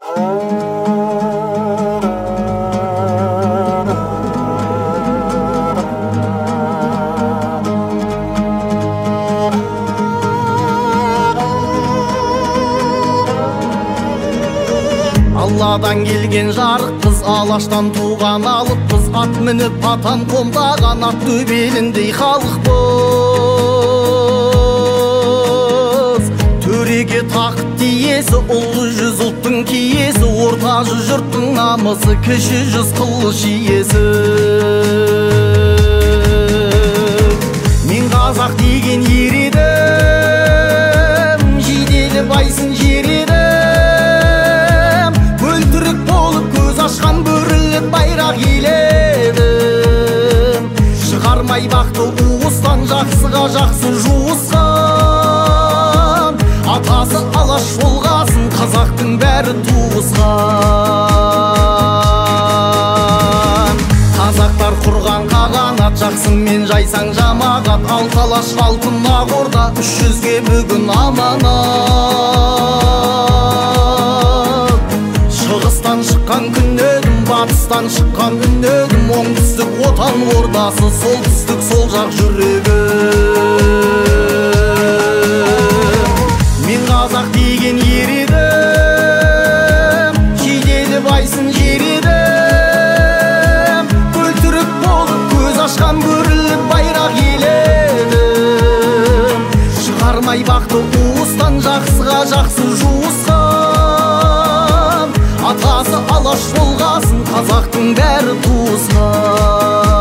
Алладан келген жарықпыз, алаштан туған алыппыз, ат мініп атан қомдаған ат төбеліндей халықпыз. Төреге тақып тиесі, ұлы жүз ұлттың киесі, орта жүз жұрттың намысы, кіші жүз қылыш иесі. Мен қазақ деген ер едім, жиделі байсын жер едім, бөлтірік болып көз ашқан бөріліп байрақ еледім. Шығармай бақты уыстан, жақсыға жақсы жуысқан, атасы алаш болғасын, қазақтың бәрі туысқан. Қазақтар құрған қағанат, жақсыңмен жайсаң жамағат, алталаш алтын ақ орда, 300-ге бүгін аманат. Шығыстан шыққан күн едім, батыстан шыққан үн едім, оңтүстік отан ордасы, солтүстік сол жақ жүрегі. Мен қазақ деген ер едім, жиделі байсын жер едім, бөлтірік болып көз ашқан бөріліп байрақ еледім. Шығармай бақты уыстан, жақсыға жақсы жуысқан, атасы алаш болғасын, қазақтың бәрі туысқан.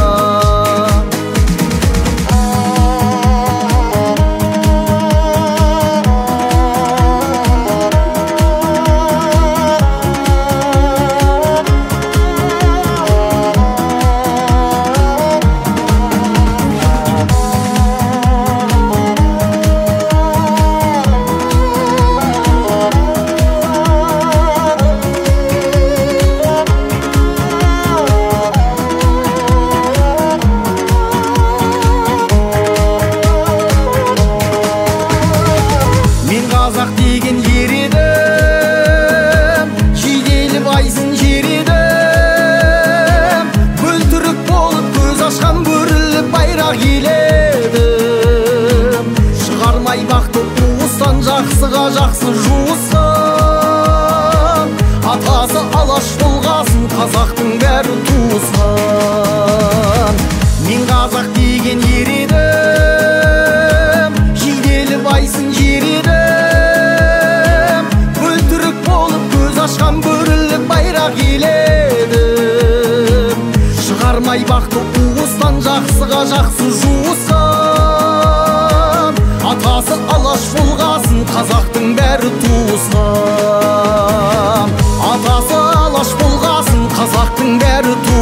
Қазақ деген ер едім, жиделі байсын жер едім, бөлтірік болып көз ашқан бөріліп байрақ еледім. Шығармай бақты уыстан, жақсыға жақсы жуысқан, атасы алаш болғасын, қазақтың бәрі туысқан. Мен қазақ деген ер едім, жиделі байсын жер едім, ашқан бөріліп байрақ еледім. Шығармай бақты уыстан, жақсыға жақсы жуысқан, атасы алаш болғасын, қазақтың бәрі туысқан. Атасы алаш болғасын, қазақтың бәрі туысқан.